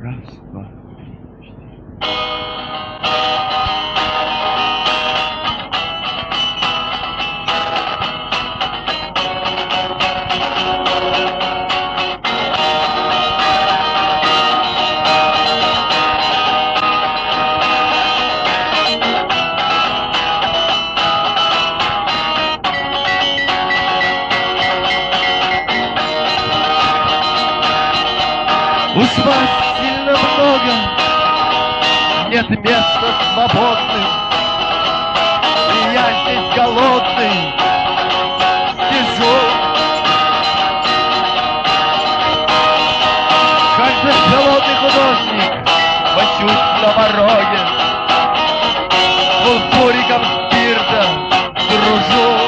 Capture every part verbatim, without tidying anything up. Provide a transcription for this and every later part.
Раз, два, три, четыре. Уж вас сильно много, нет места свободным, и я здесь голодный сижу. Как бесголодный художник мочусь на пороге, с буриком спирта дружу.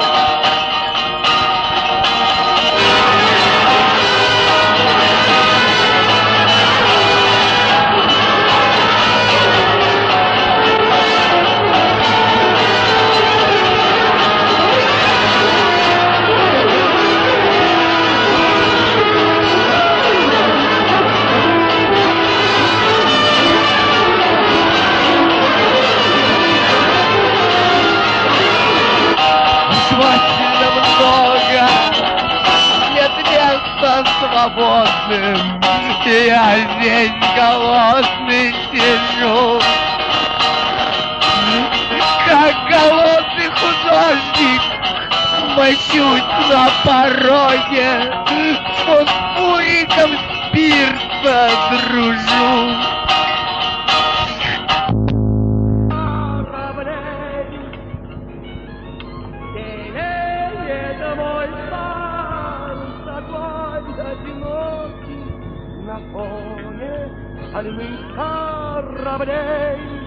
Сильно много, нет места свободным, я здесь голодный сижу. Как голодный художник мочусь на пороге, с буриком спирта дружу. На фоне стальных кораблей